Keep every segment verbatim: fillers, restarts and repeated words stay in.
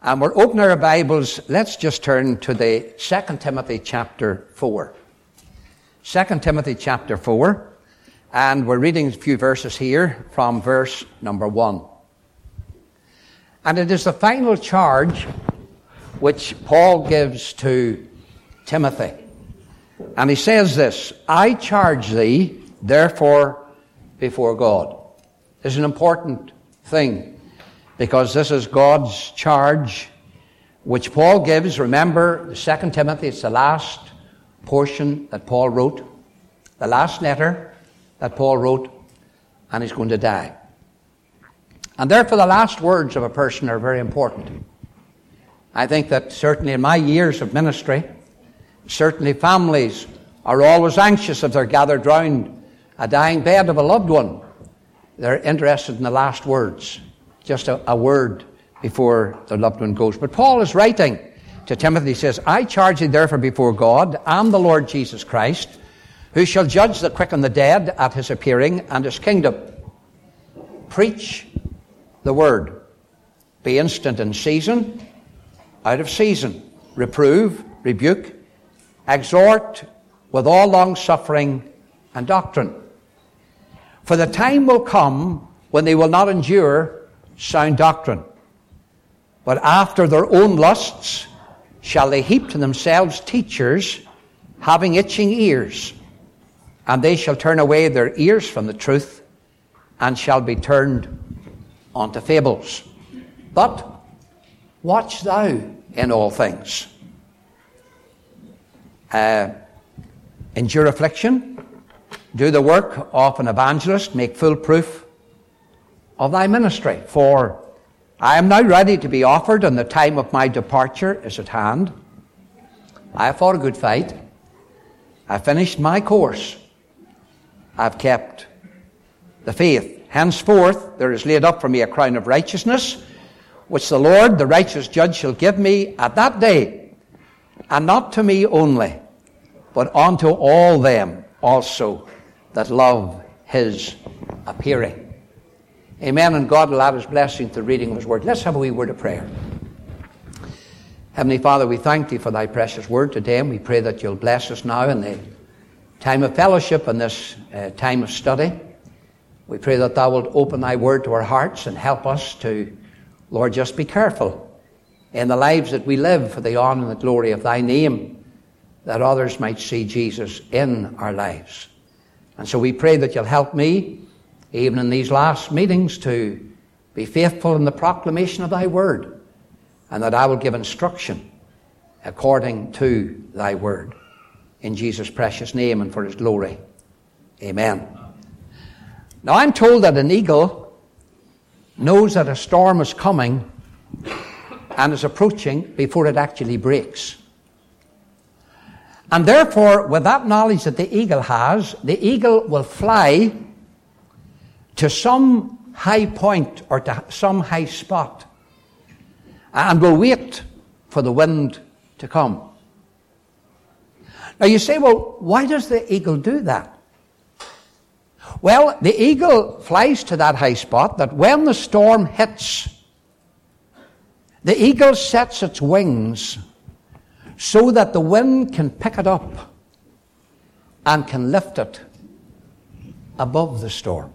And we're opening our Bibles. Let's just turn to the Second Timothy chapter four. Second Timothy chapter four. And we're reading a few verses here from verse number one. And it is the final charge which Paul gives to Timothy. And he says this, I charge thee, therefore, before God. This is an important thing, because this is God's charge, which Paul gives. Remember, Second Timothy, it's the last portion that Paul wrote, the last letter that Paul wrote, and he's going to die. And therefore, the last words of a person are very important. I think that certainly in my years of ministry, certainly families are always anxious if they're gathered round a dying bed of a loved one. They're interested in the last words, just a, a word before the loved one goes. But Paul is writing to Timothy. He says, I charge thee therefore before God and the Lord Jesus Christ, who shall judge the quick and the dead at his appearing and his kingdom. Preach the word. Be instant in season, out of season. Reprove, rebuke, exhort with all long suffering and doctrine. For the time will come when they will not endure sound doctrine, but after their own lusts shall they heap to themselves teachers having itching ears, and they shall turn away their ears from the truth and shall be turned unto fables. But watch thou in all things. Uh, endure affliction, do the work of an evangelist, make full proof of thy ministry. For I am now ready to be offered, and the time of my departure is at hand. I have fought a good fight. I have finished my course. I have kept the faith. Henceforth there is laid up for me a crown of righteousness, which the Lord, the righteous judge, shall give me at that day, and not to me only, but unto all them also that love his appearing. Amen, and God will add his blessing to the reading of his word. Let's have a wee word of prayer. Heavenly Father, we thank thee for thy precious word today, and we pray that you'll bless us now in the time of fellowship and this uh, time of study. We pray that thou wilt open thy word to our hearts and help us to, Lord, just be careful in the lives that we live for the honour and the glory of thy name, that others might see Jesus in our lives. And so we pray that you'll help me, even in these last meetings, to be faithful in the proclamation of thy word, and that I will give instruction according to thy word. In Jesus' precious name and for his glory. Amen. Now I'm told that an eagle knows that a storm is coming and is approaching before it actually breaks. And therefore, with that knowledge that the eagle has, the eagle will fly to some high point or to some high spot and will wait for the wind to come. Now you say, well, why does the eagle do that? Well, the eagle flies to that high spot that when the storm hits, the eagle sets its wings so that the wind can pick it up and can lift it above the storm.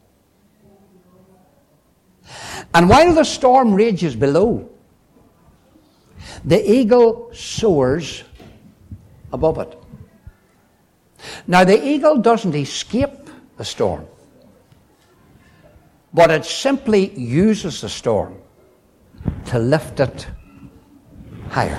And while the storm rages below, the eagle soars above it. Now, the eagle doesn't escape the storm, but it simply uses the storm to lift it higher.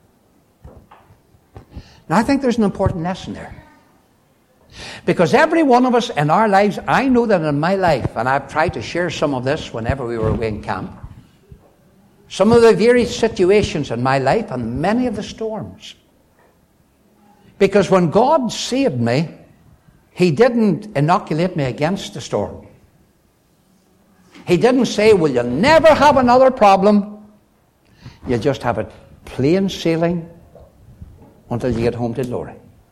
Now, I think there's an important lesson there. Because every one of us in our lives, I know that in my life, and I've tried to share some of this whenever we were away in camp, some of the various situations in my life and many of the storms. Because when God saved me, he didn't inoculate me against the storm. He didn't say, well, you'll never have another problem. You'll just have it plain sailing until you get home to glory.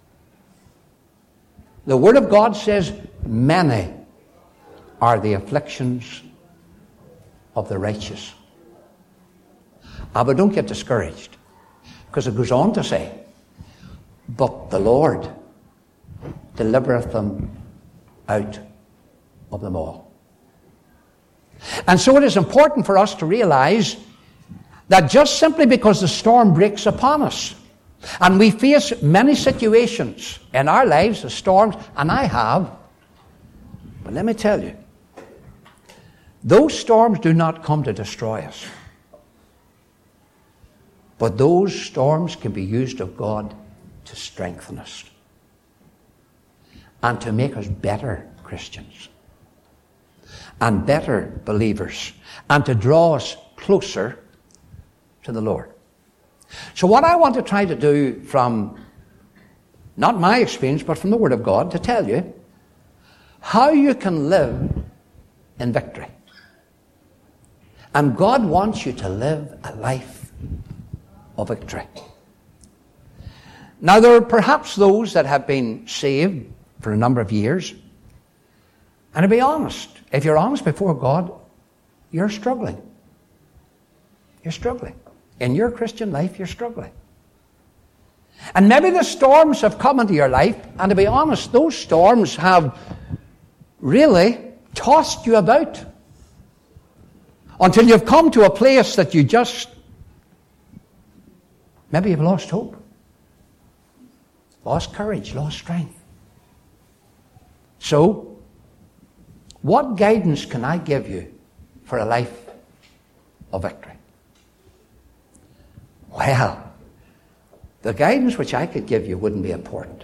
The Word of God says, many are the afflictions of the righteous. Ah, but don't get discouraged, because it goes on to say, but the Lord delivereth them out of them all. And so it is important for us to realize that just simply because the storm breaks upon us, and we face many situations in our lives, the storms, and I have, but let me tell you, those storms do not come to destroy us. But those storms can be used of God to strengthen us and to make us better Christians and better believers and to draw us closer to the Lord. So what I want to try to do from, not my experience, but from the Word of God, to tell you how you can live in victory. And God wants you to live a life of victory. Now, there are perhaps those that have been saved for a number of years. And to be honest, if you're honest before God, you're struggling. You're struggling. In your Christian life, you're struggling. And maybe the storms have come into your life, and to be honest, those storms have really tossed you about until you've come to a place that you just, maybe you've lost hope, lost courage, lost strength. So, what guidance can I give you for a life of victory? Well, the guidance which I could give you wouldn't be important.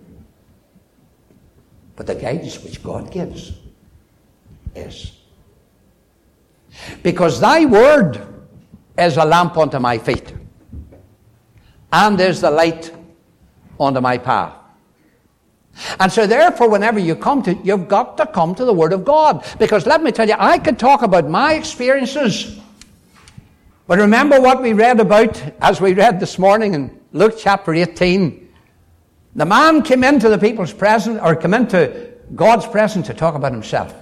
But the guidance which God gives is. Because thy word is a lamp unto my feet, and is the light unto my path. And so therefore, whenever you come to, you've got to come to the Word of God. Because let me tell you, I could talk about my experiences. But remember what we read about, as we read this morning in Luke chapter eighteen. The man came into the people's presence, or came into God's presence to talk about himself.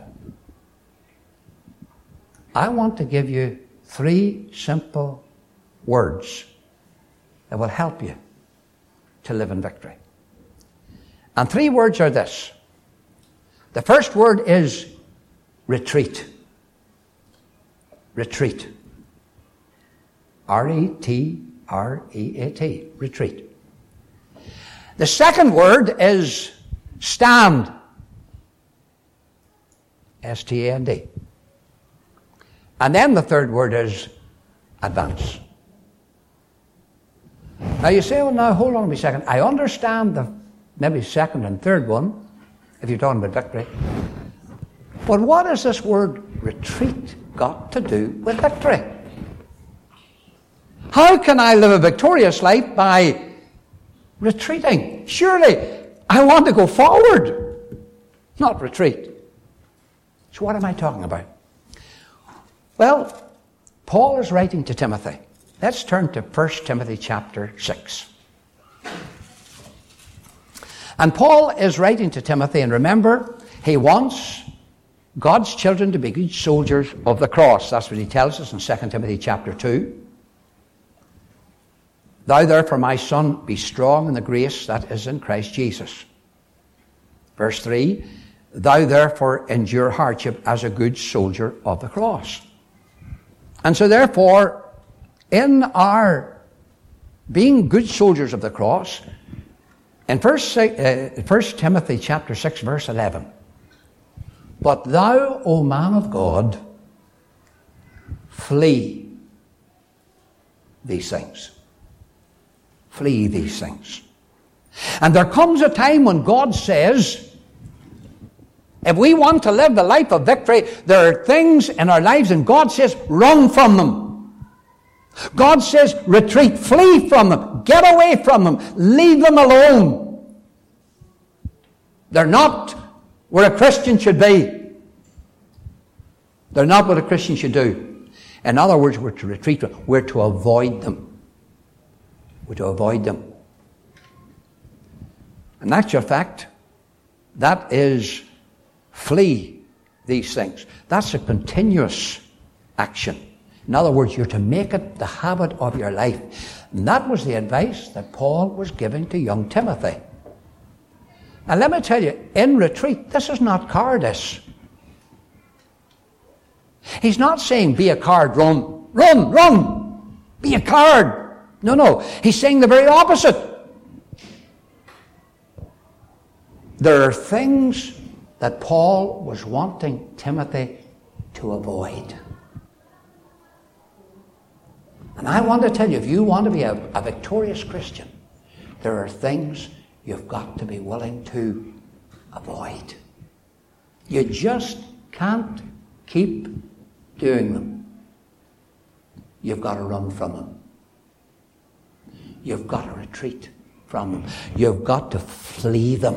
I want to give you three simple words that will help you to live in victory. And three words are this. The first word is retreat. Retreat. R E T R E A T. Retreat. The second word is stand. S T A N D. And then the third word is advance. Now you say, well, now hold on a second. I understand the maybe second and third one, if you're talking about victory. But what has this word retreat got to do with victory? How can I live a victorious life by retreating? Surely I want to go forward, not retreat. So what am I talking about? Well, Paul is writing to Timothy. Let's turn to First Timothy chapter six. And Paul is writing to Timothy, and remember, he wants God's children to be good soldiers of the cross. That's what he tells us in Second Timothy chapter two. Thou therefore, my son, be strong in the grace that is in Christ Jesus. Verse three, thou therefore endure hardship as a good soldier of the cross. And so therefore, in our being good soldiers of the cross, in First, uh, First Timothy chapter six, verse eleven, but thou, O man of God, flee these things. Flee these things. And there comes a time when God says, if we want to live the life of victory, there are things in our lives, and God says, run from them. God says, retreat, flee from them, get away from them, leave them alone. They're not where a Christian should be. They're not what a Christian should do. In other words, we're to retreat, we're to avoid them. We're to avoid them. And that's your fact. That is flee these things. That's a continuous action. In other words, you're to make it the habit of your life. And that was the advice that Paul was giving to young Timothy. And let me tell you, in retreat, this is not cowardice. He's not saying, be a coward, run, run, run, be a coward. No, no. He's saying the very opposite. There are things that Paul was wanting Timothy to avoid. And I want to tell you, if you want to be a, a victorious Christian, there are things you've got to be willing to avoid. You just can't keep doing them. You've got to run from them. You've got to retreat from them. You've got to flee them.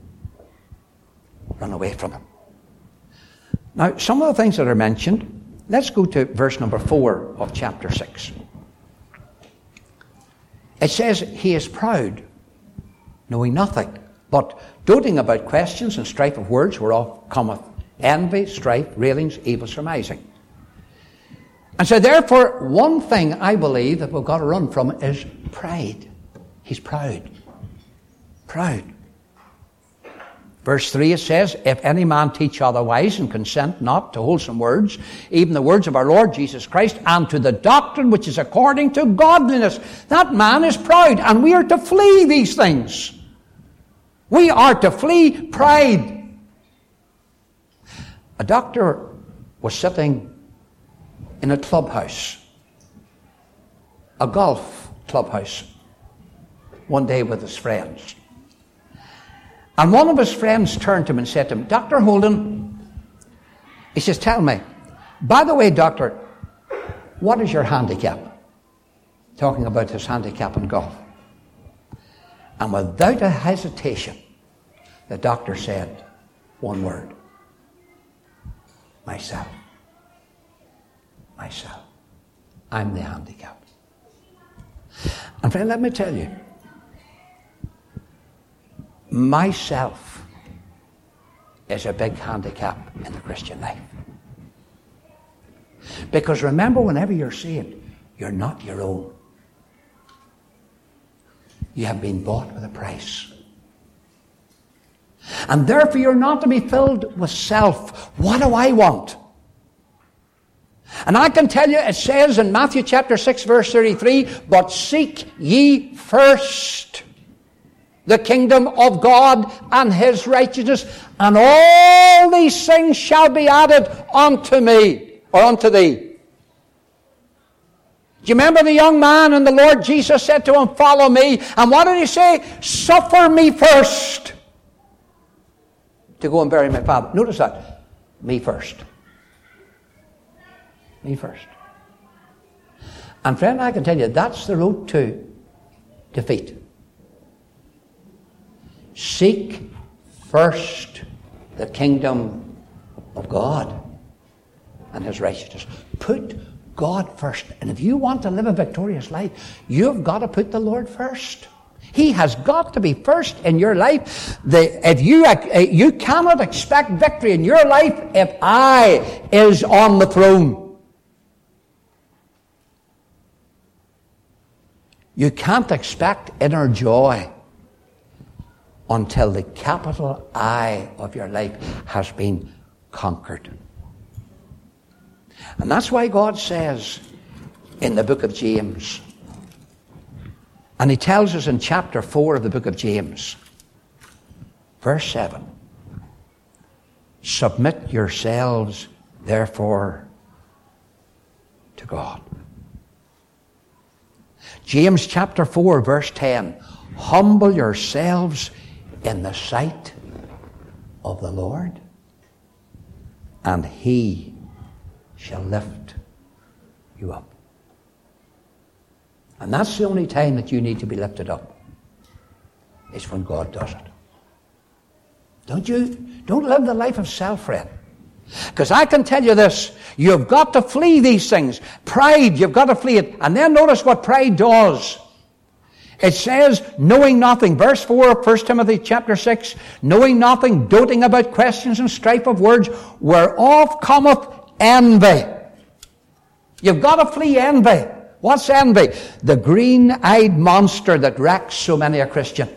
Run away from them. Now, some of the things that are mentioned, let's go to verse number four of chapter six. It says, he is proud, knowing nothing, but doting about questions and strife of words whereof cometh envy, strife, railings, evil surmising. And so therefore, one thing I believe that we've got to run from is pride. He's proud. Proud. Verse three, it says, if any man teach otherwise and consent not to wholesome words, even the words of our Lord Jesus Christ, and to the doctrine which is according to godliness, that man is proud, and we are to flee these things. We are to flee pride. A doctor was sitting in a clubhouse, a golf clubhouse, one day with his friends. And one of his friends turned to him and said to him, Doctor Holden, he says, tell me, by the way, doctor, what is your handicap? Talking about his handicap in golf. And without a hesitation, the doctor said one word. Myself. Myself. I'm the handicap. And friend, let me tell you, myself is a big handicap in the Christian life. Because remember, whenever you're saved, you're not your own. You have been bought with a price. And therefore you're not to be filled with self. What do I want? And I can tell you, it says in Matthew chapter six verse thirty-three, but seek ye first the kingdom of God and his righteousness, and all these things shall be added unto me, or unto thee. Do you remember the young man, and the Lord Jesus said to him, follow me. And what did he say? Suffer me first to go and bury my father. Notice that. Me first. Me first. And friend, I can tell you, that's the road to defeat. Seek first the kingdom of God and his righteousness. Put God first. And if you want to live a victorious life, you've got to put the Lord first. He has got to be first in your life. The, if you, you cannot expect victory in your life if I is on the throne. You can't expect inner joy until the capital I of your life has been conquered. And that's why God says in the book of James, and he tells us in chapter four of the book of James, verse seven, submit yourselves therefore to God. James chapter four verse ten, humble yourselves in the sight of the Lord, and he shall lift you up. And that's the only time that you need to be lifted up, is when God does it. Don't you, don't live the life of self, friend. Because I can tell you this, you've got to flee these things. Pride, you've got to flee it. And then notice what pride does. It says, knowing nothing. Verse four of First Timothy chapter six, knowing nothing, doting about questions and strife of words, whereof cometh envy. You've got to flee envy. What's envy? The green-eyed monster that wrecks so many a Christian.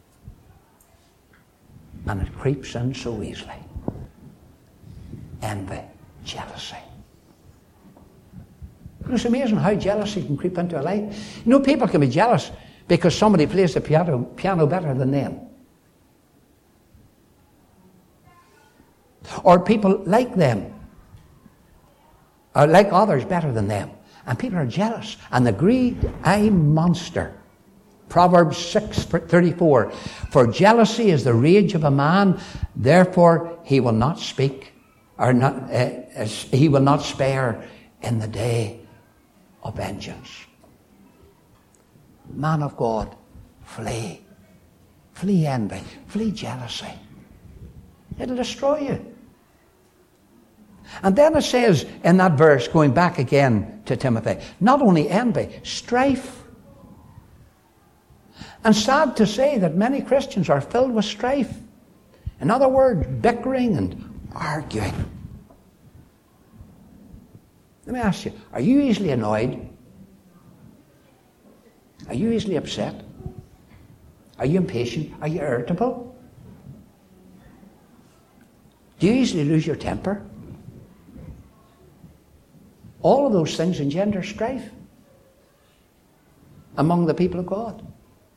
And it creeps in so easily. Envy, jealousy. It's amazing how jealousy can creep into a life. You know, people can be jealous because somebody plays the piano, piano better than them. Or people like them, or like others better than them. And people are jealous. And the greed-eyed monster, Proverbs six thirty-four, for jealousy is the rage of a man, therefore he will not speak, or not, uh, he will not spare in the day of vengeance. Man of God, flee. Flee envy. Flee jealousy. It'll destroy you. And then it says in that verse, going back again to Timothy, not only envy, strife. And sad to say that many Christians are filled with strife. In other words, bickering and arguing. Let me ask you, are you easily annoyed? Are you easily upset? Are you impatient? Are you irritable? Do you easily lose your temper? All of those things engender strife among the people of God.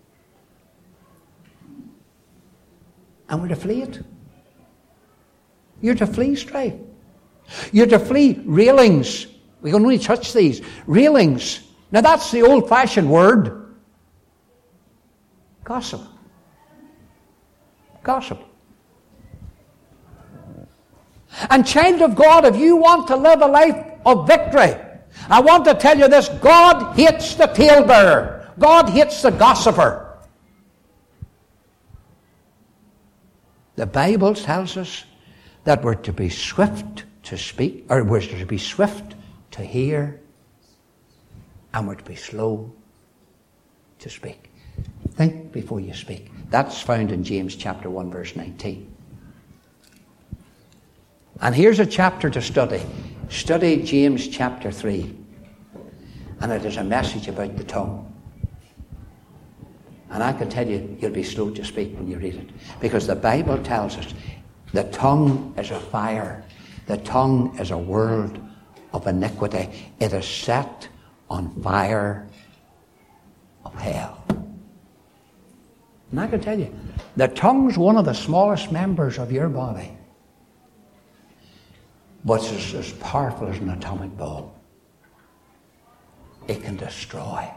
And we're to flee it. You're to flee strife. You're to flee railings. We can only touch these. Railings. Now that's the old-fashioned word. Gossip. Gossip. And child of God, if you want to live a life of victory, I want to tell you this: God hates the talebearer. God hates the gossiper. The Bible tells us that we're to be swift to speak, or we're to be swift to hear, and we're to be slow to speak. Think before you speak. That's found in James chapter one, verse nineteen. And here's a chapter to study. Study James chapter three. And it is a message about the tongue. And I can tell you, you'll be slow to speak when you read it. Because the Bible tells us the tongue is a fire. The tongue is a world of iniquity. It is set on fire of hell. And I can tell you, the tongue's one of the smallest members of your body. But it's as powerful as an atomic bomb. It can destroy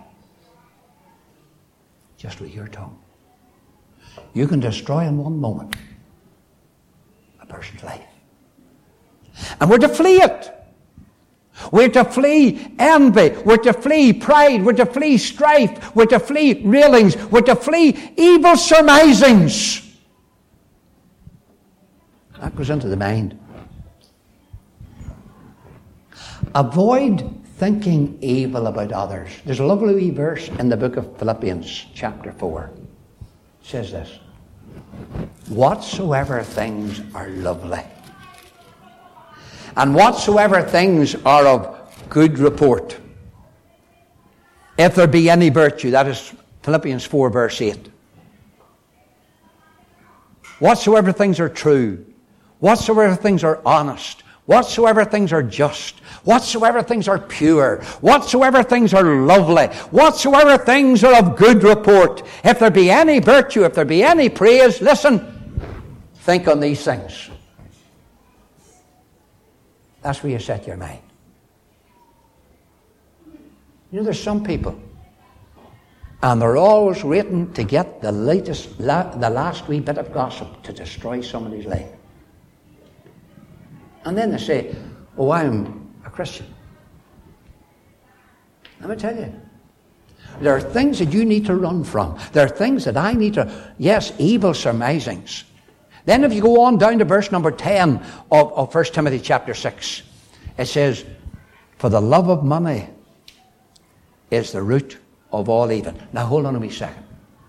just with your tongue. You can destroy in one moment a person's life. And we're to flee it. We're to flee envy. We're to flee pride. We're to flee strife. We're to flee railings. We're to flee evil surmisings. That goes into the mind. Avoid thinking evil about others. There's a lovely wee verse in the book of Philippians, chapter four. It says this: whatsoever things are lovely, and whatsoever things are of good report, if there be any virtue, that is Philippians four, verse eight. Whatsoever things are true, whatsoever things are honest, whatsoever things are just, whatsoever things are pure, whatsoever things are lovely, whatsoever things are of good report, if there be any virtue, if there be any praise, listen, think on these things. That's where you set your mind. You know, there's some people, and they're always waiting to get the latest, la- the last wee bit of gossip to destroy somebody's life. And then they say, oh, I'm a Christian. Let me tell you, there are things that you need to run from. There are things that I need to, yes, evil surmisings. Then if you go on down to verse number ten of, of First Timothy chapter six, it says, for the love of money is the root of all evil. Now hold on a wee second.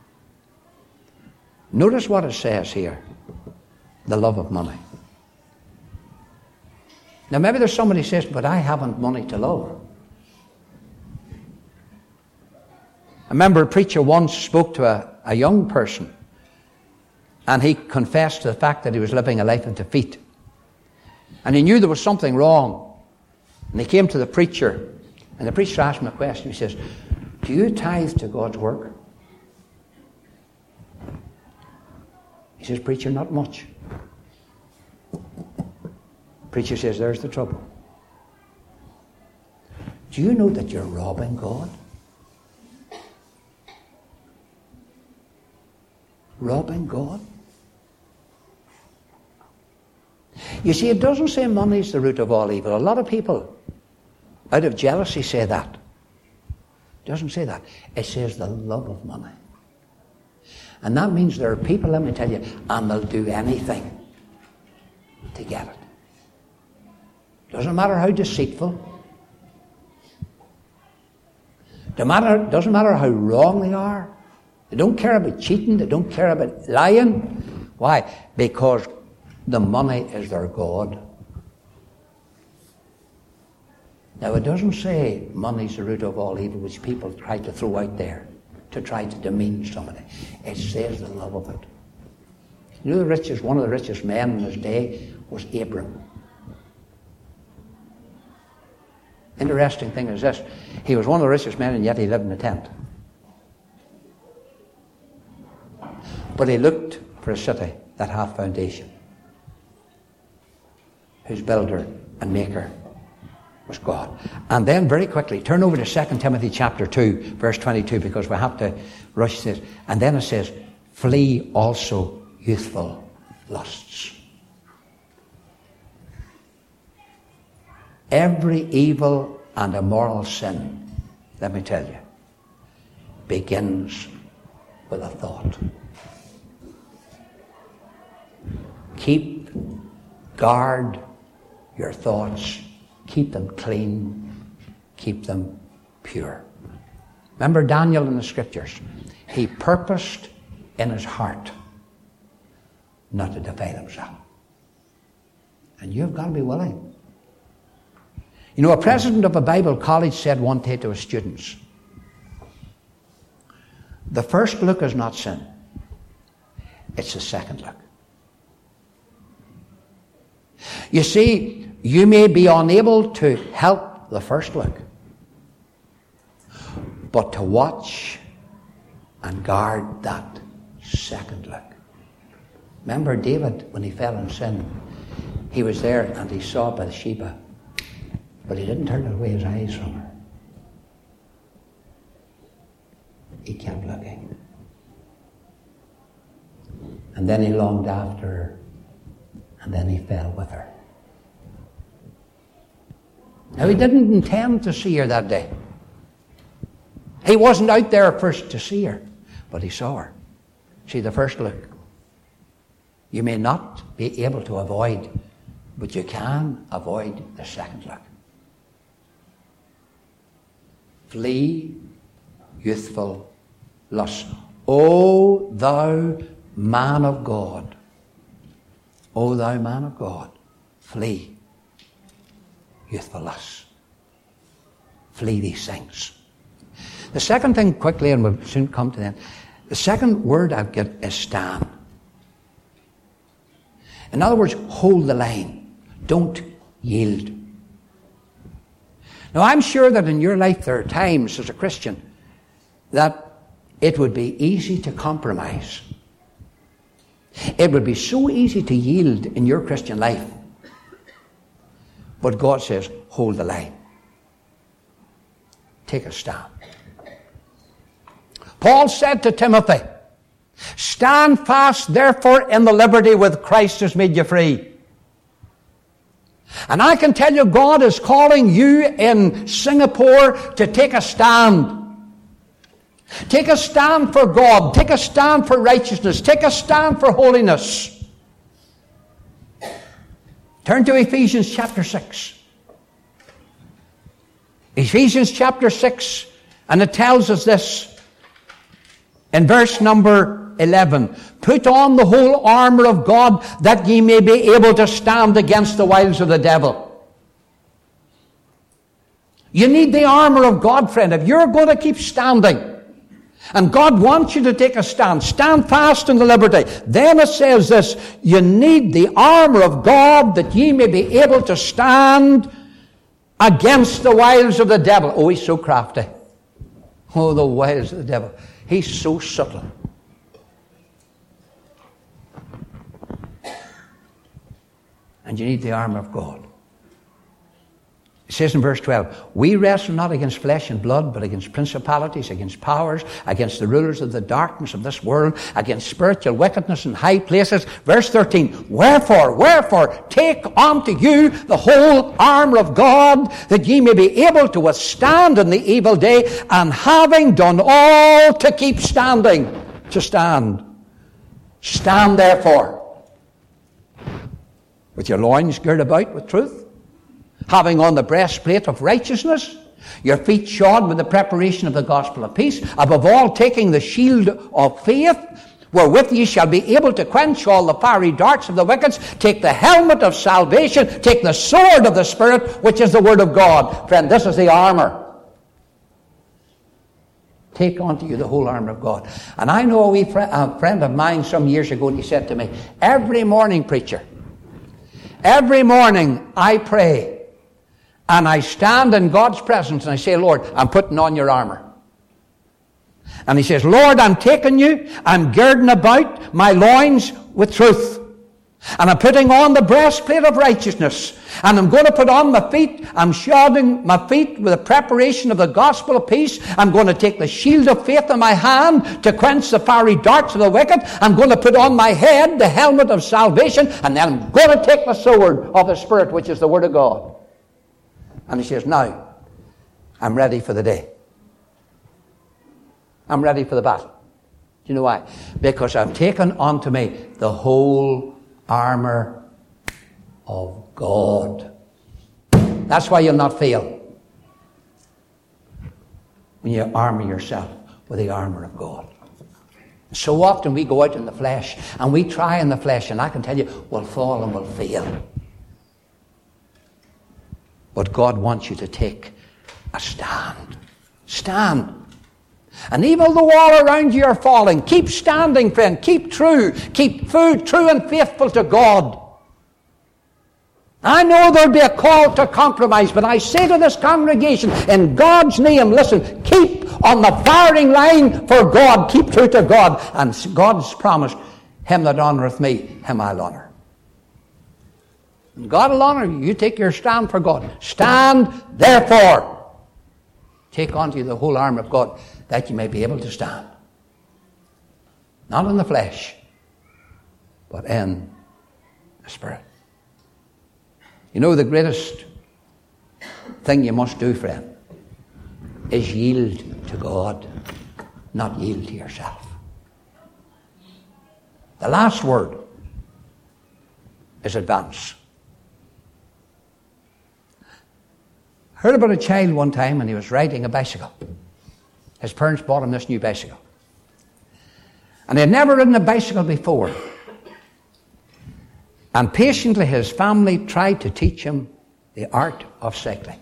Notice what it says here. The love of money. Now maybe there's somebody who says, but I haven't money to love. I remember a preacher once spoke to a, a young person, and he confessed to the fact that he was living a life of defeat. And he knew there was something wrong. And he came to the preacher, and the preacher asked him a question. He says, do you tithe to God's work? He says, preacher, not much. Preacher says, there's the trouble. Do you know that you're robbing God? Robbing God? You see, it doesn't say money is the root of all evil. A lot of people, out of jealousy, say that. It doesn't say that. It says the love of money. And that means there are people, let me tell you, and they'll do anything to get it. Doesn't matter how deceitful. Doesn't matter, doesn't matter how wrong they are. They don't care about cheating. They don't care about lying. Why? Because the money is their God. Now, it doesn't say money's the root of all evil, which people try to throw out there to try to demean somebody. It says the love of it. You know, the richest, one of the richest men in his day was Abram. Interesting thing is this. He was one of the richest men, and yet he lived in a tent. But he looked for a city that hath foundation, whose builder and maker was God. And then very quickly, turn over to Second Timothy chapter two, verse twenty-two, because we have to rush this. And then it says, flee also youthful lusts. Every evil and immoral sin, let me tell you, begins with a thought. Keep, guard your thoughts. Keep them clean. Keep them pure. Remember Daniel in the scriptures. He purposed in his heart not to defile himself. And you've got to be willing. You know, a president of a Bible college said one day to his students, the first look is not sin. It's the second look. You see, you may be unable to help the first look, but to watch and guard that second look. Remember David, when he fell in sin, he was there and he saw Bathsheba, but he didn't turn away his eyes from her. He kept looking. And then he longed after her, and then he fell with her. Now, he didn't intend to see her that day. He wasn't out there first to see her, but he saw her. See, the first look, you may not be able to avoid, but you can avoid the second look. Flee youthful lust. O thou man of God, O thou man of God, flee youthful lust. Flee these things. The second thing, quickly, and we'll soon come to them, the second word I've got is stand. In other words, hold the line. Don't yield. Now, I'm sure that in your life there are times as a Christian that it would be easy to compromise. It would be so easy to yield in your Christian life. But God says, hold the line. Take a stand. Paul said to Timothy, stand fast, therefore, in the liberty with Christ has made you free. And I can tell you, God is calling you in Singapore to take a stand. Take a stand for God. Take a stand for righteousness. Take a stand for holiness. Turn to Ephesians chapter six. Ephesians chapter six, and it tells us this in verse number eleven. Put on the whole armour of God, that ye may be able to stand against the wiles of the devil. You need the armour of God, friend. If you're going to keep standing, And God wants you to take a stand. Stand fast in the liberty. Then it says this, you need the armour of God that ye may be able to stand against the wiles of the devil. Oh, he's so crafty. Oh, the wiles of the devil. He's so subtle. And you need the armour of God. It says in verse twelve, we wrestle not against flesh and blood, but against principalities, against powers, against the rulers of the darkness of this world, against spiritual wickedness in high places. Verse thirteen, wherefore, wherefore, take unto you the whole armour of God, that ye may be able to withstand in the evil day, and having done all to keep standing, to stand. Stand therefore, with your loins girt about with truth, having on the breastplate of righteousness, your feet shod with the preparation of the gospel of peace, above all taking the shield of faith, wherewith ye shall be able to quench all the fiery darts of the wicked. Take the helmet of salvation, take the sword of the Spirit, which is the word of God. Friend, this is the armour. Take unto you the whole armour of God. And I know a wee fr- a friend of mine some years ago, and he said to me, every morning, preacher, every morning I pray, and I stand in God's presence and I say, Lord, I'm putting on your armour. And he says, Lord, I'm taking you, I'm girding about my loins with truth. And I'm putting on the breastplate of righteousness. And I'm going to put on my feet, I'm shodding my feet with the preparation of the gospel of peace. I'm going to take the shield of faith in my hand to quench the fiery darts of the wicked. I'm going to put on my head the helmet of salvation. And then I'm going to take the sword of the Spirit, which is the word of God. And he says, now, I'm ready for the day. I'm ready for the battle. Do you know why? Because I've taken unto me the whole armour of God. That's why you'll not fail. When you armour yourself with the armour of God. So often we go out in the flesh, and we try in the flesh, and I can tell you, we'll fall and we'll fail. But God wants you to take a stand. Stand. And even though all around you are falling, keep standing, friend. Keep true. Keep food true and faithful to God. I know there'll be a call to compromise, but I say to this congregation, in God's name, listen, keep on the firing line for God. Keep true to God. And God's promised, him that honoureth me, him I'll honour. And God will honour you. You take your stand for God. Stand, therefore. Take unto you the whole armour of God, that you may be able to stand. Not in the flesh, but in the Spirit. You know, the greatest thing you must do, friend, is yield to God, not yield to yourself. The last word is advance. Heard about a child one time, and he was riding a bicycle. His parents bought him this new bicycle. And he had never ridden a bicycle before. And patiently his family tried to teach him the art of cycling.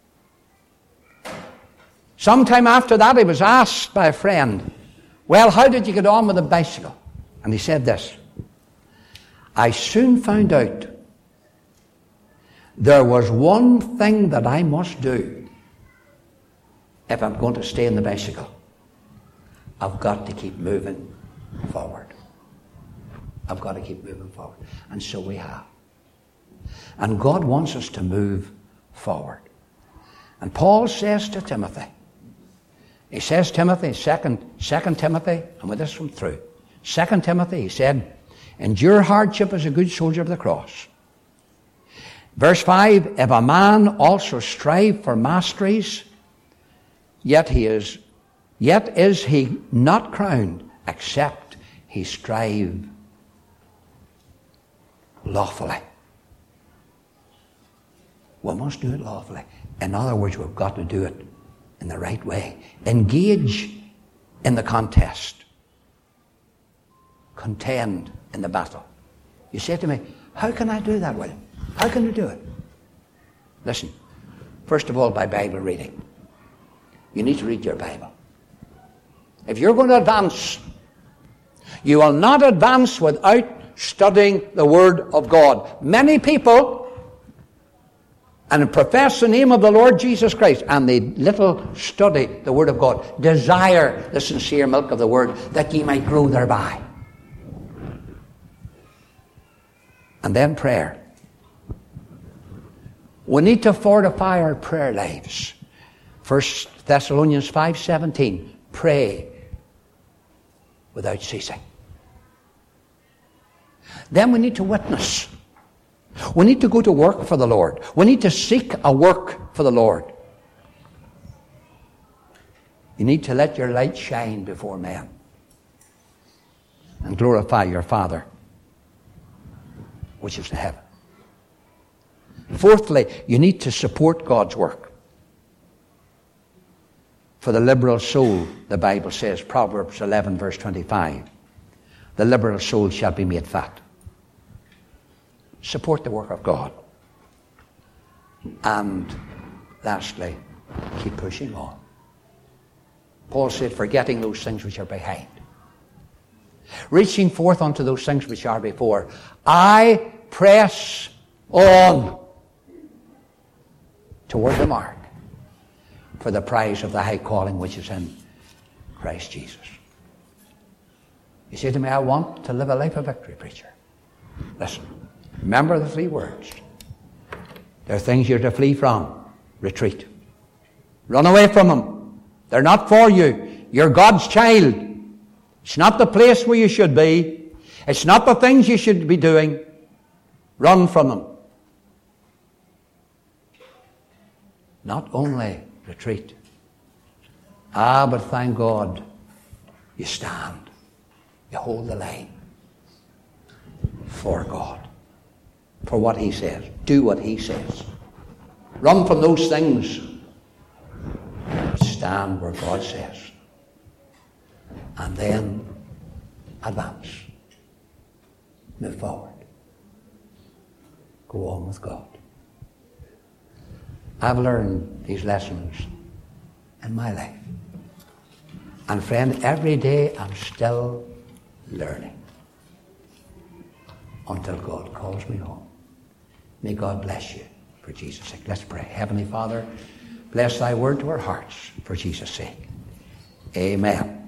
Sometime after that he was asked by a friend, well, how did you get on with the bicycle? And he said this, I soon found out there was one thing that I must do if I'm going to stay in the bicycle. I've got to keep moving forward. I've got to keep moving forward. And so we have. And God wants us to move forward. And Paul says to Timothy, he says, Timothy, second, second Timothy, and with this one through, Second Timothy, he said, endure hardship as a good soldier of the cross. Verse five, if a man also strive for masteries, yet he is, yet is he not crowned, except he strive lawfully. We must do it lawfully. In other words, we've got to do it in the right way. Engage in the contest. Contend in the battle. You say to me, how can I do that, William? How can you do it? Listen, first of all, by Bible reading. You need to read your Bible. If you're going to advance, you will not advance without studying the Word of God. Many people and profess the name of the Lord Jesus Christ, and they little study the Word of God. Desire the sincere milk of the Word, that ye might grow thereby. And then prayer. We need to fortify our prayer lives. First Thessalonians five seventeen. Pray without ceasing. Then we need to witness. We need to go to work for the Lord. We need to seek a work for the Lord. You need to let your light shine before men and glorify your Father which is in heaven. Fourthly, you need to support God's work. For the liberal soul, the Bible says, Proverbs eleven verse twenty-five, the liberal soul shall be made fat. Support the work of God. And lastly, keep pushing on. Paul said, forgetting those things which are behind, reaching forth unto those things which are before, I press on toward the mark for the prize of the high calling which is in Christ Jesus. You say to me, I want to live a life of victory, preacher. Listen, remember the three words. There are things you're to flee from. Retreat. Run away from them. They're not for you. You're God's child. It's not the place where you should be. It's not the things you should be doing. Run from them. Not only retreat. Ah, but thank God you stand. You hold the line for God. For what He says. Do what He says. Run from those things. Stand where God says. And then advance. Move forward. Go on with God. I've learned these lessons in my life. And friend, every day I'm still learning. Until God calls me home. May God bless you for Jesus' sake. Let's pray. Heavenly Father, bless thy word to our hearts for Jesus' sake. Amen.